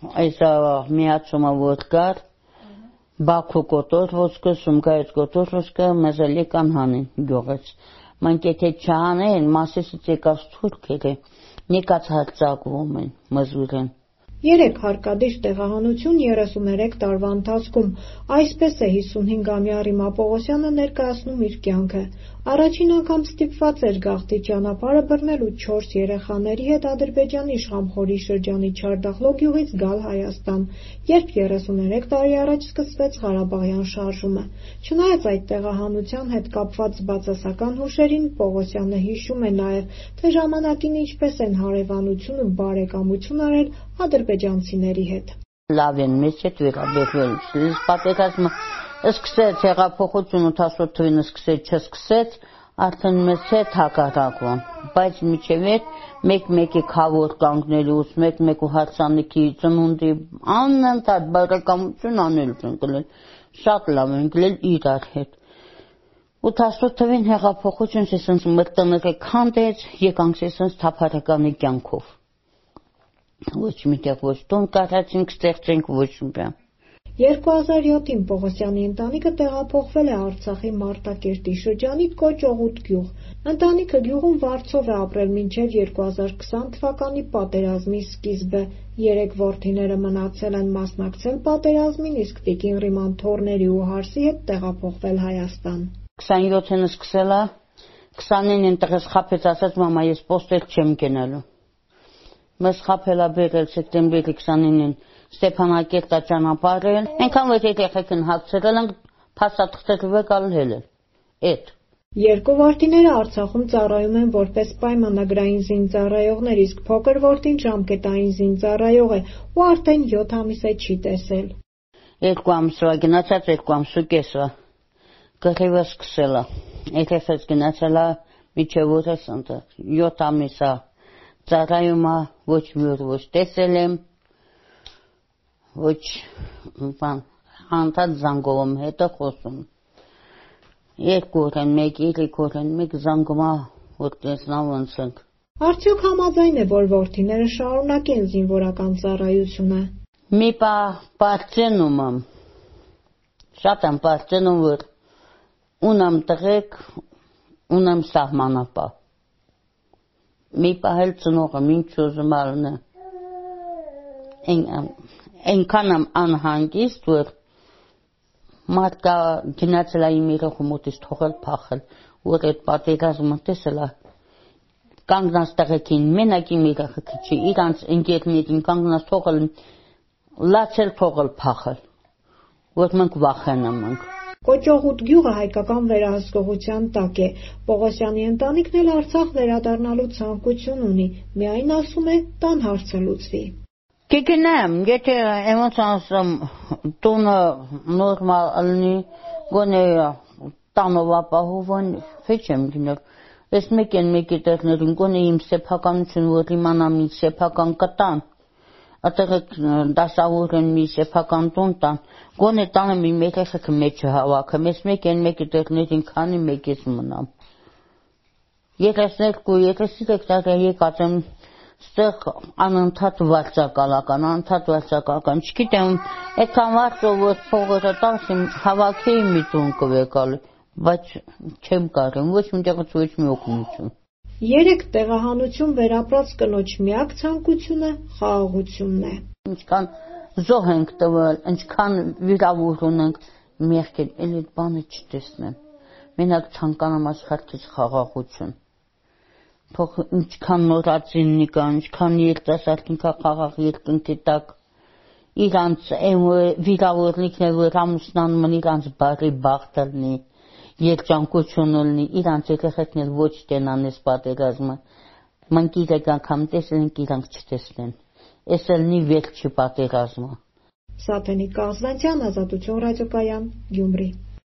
այս միացումը որ կար, Բաքու կոտորոսկը, Սումգայից կոտորոսկը, մեզ էլի կան հանին գյուղից։ Մենք եթե չանեն, մասիսից եկած թուրքերը, նիկած հարձակվում են, մզուրեն։ 3 հարկադիր տեղահանություն 33 տարվա ընթացքում, այսպես է 55-ամյա Ռիմա Պողոսյանը ներկայացնում իր կյանքը։ Առաջին անգամ ստիպված էր գաղթի ճանապարհը բռնել ու 4 երեխաների հետ Ադրբեջանի Իշխամխորի շրջանի Չարդախլո գյուղից գալ Հայաստան, երբ 33 տարի առաջ սկսվեց Ղարաբաղյան շարժումը։ Չնայած այդ տեղահանության հետ կապված բացասական հուշերին, Պողոսյանը հիշում է նաև, թե ժամանակին ինչպես են հարևանություն ու բարեկամություն արել ադրբեջանցիների հետ։ Լավ են մեզ հետ վերաբերվել, պատերազմը սկսեց հեղափոխություն 88 թվականին սկսեց, չսկսեց, արդեն մեզ հետ հակառակվան, բայց մինչև այդ մեկ-մեկի քավոր կանգնելուց, մեկ-մեկու հարսանիքի ծնունդի անընդհատ բարեկամություն անել են գլել, շատ լավ են գլել իրար հետ։ 88 թվականին հեղափոխություն սենց մտները քանդեց, եկանք սենց թափառականի կյանքով։ Ոչ միտեղ ոչ տուն կարացինք ստեղծենք, ոչ մի։ 2007-ին Պողոսյանի ընտանիքը տեղափոխվել է Արցախի Մարտակերտի շրջանի Կոճօղուտ գյուղ։ Ընտանիքը գյուղում վարձով է ապրել մինչև 2020 թվականի պատերազմի սկիզբը։ 3 որդիները մնացել են մասնակցել պատերազմին, իսկ տիկին Ռիման թոռների ու հարսի հետ տեղափոխվել Հայաստան։ 27-ին սկսել է, 29-ին տղես խաբեց, ասաց մամա ես պոստել չեմ գնալու։ Մեզ խաբել է բերել սեպտեմբերի 29-ին Ստեփանակերտա ճանապարհել, այնքան որ երեխեքն հագցրել են, փաստաթղթերը գալել էլ։ Երկու որդիները Արցախում ծառայում են որպես պայմանագրային զինծառայողներ, իսկ փոքր որդին ժամկետային զինծառայող է ու արդեն 7 ամիս է չի տեսել։ 2 ամսվա գնացած 2 ամսուկեսվա գրիվը սկսել է։ Երեխես գնացել է միջև օրս ընդ 7 ամիս է ծառայում է, ոչ մի օր ոչ տեսել եմ, ոչ բան, անդադ զանգում հետ է խոսում։ 2 օր են մեկ, 3 օր են մեկ զանգում է, որ տեսնամ ոնց ենք։ Արդյոք համաձայն է, որ որդիները շարունակեն զինվորական ծառայությունը։ Մի պարծենում եմ, շատ եմ պարծենում, որ ունեմ տղեկ, ունեմ սահմանապահ։ Մի պահել ծնողը ինչ ուզում ալն է։ Այնքան եմ անհանգիստ, որ մարդկա գնացել է իմ երեխու մոտից թողել փախել, որ այդ պատերազմը տեսել է, կանգնած տղեկին, մենակ իմ երեխեքը չի, իրանց ընկերներին կանգնած թողել, լացել թողել փախել, որ մենք վախենում ենք։ Կոճօղուտ գյուղը հայկական վերահսկողության տակ է։ Պողոսյանի ընտանիքն էլ Արցախ վերադառնալու ցանկություն ունի, միայն ասում է տան հարցը լուծվի։ Կգնամ, եթե ոնց ասեմ, տունը նորմալ լինի, գոնե տանով ապահովան, ոչ եմ գնալ։ Ես մեկի տեղներին գոնե իմ սեփականություն, որ իմանամ ինձ սեփական կտան, այդտեղ դասավորեն մի սեփական տուն տան, գոնե տանը մի երեխեքը մեջ հավաքեմ, ես մեկի տեղներին քանի մեկից մնամ։ 32-33 տարի եկած եմ ստեղ անընդհատ վարձակալական, չգիտեմ, այդքան վարձով որ փողերը տանցեմ, հավաքեի մի տուն կվեկալ, բայց չեմ կարում, ոչ միտեղից ոչ մի օգնություն։ 3 տեղահանություն վերապրած կնոջ միակ ցանկությունը խաղաղությունն է։ Ինչքան զոհ ենք տվել, ինչքան վիրավոր ունենք, մեղքեն, էլ այդ բանը չտեսնեմ։ Մենակ ցանկանում աշխարհից խաղաղություն։ Թող ինչքան նորածիննի կա, ինչքան երիտասարդին կա խաղաղ երկնքի տակ, իրանց վիրավորնիկներ, որ ամուսնանում են, իրանց բարի բախտ լինի, երջանկություն լինի, իրանց երեխեքն էլ ոչ տենան այս պատերազմը։ Մենք իրենք անգամ տեսնենք, իրանք չտեսնեն։ Էս էլ նի վերջի պատերազմը։ Սաթենիկ Կազնանցյան, Ազատություն ռադիոկայան, Գյումրի։